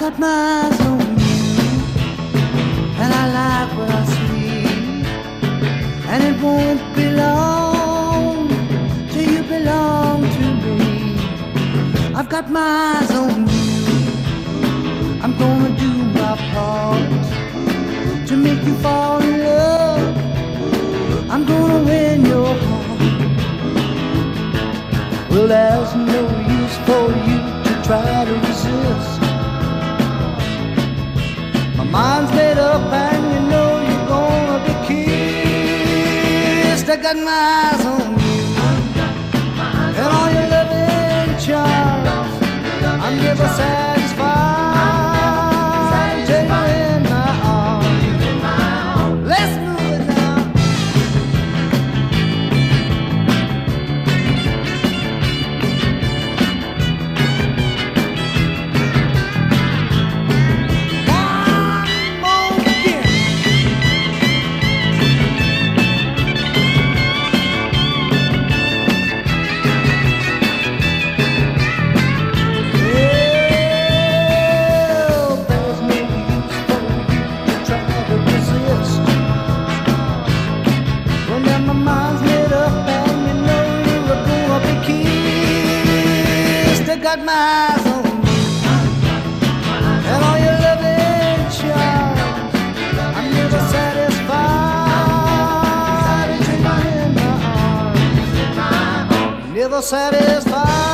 got my eyes on you, and I like what I see, and it won't be long till you belong to me. I've got my eyes on you, I'm gonna do my part to make you fall in love. I'm gonna win your heart. Well, there's no use for you to try to resist. My mind's made up and you know you're gonna be kissed. I got my eyes on you and all your loving charms. I'm never satisfied until you're in my arms. Let's move it now. Got my eyes on you and all your loving charms. I'm never satisfied until you're in my arms. Never satisfied.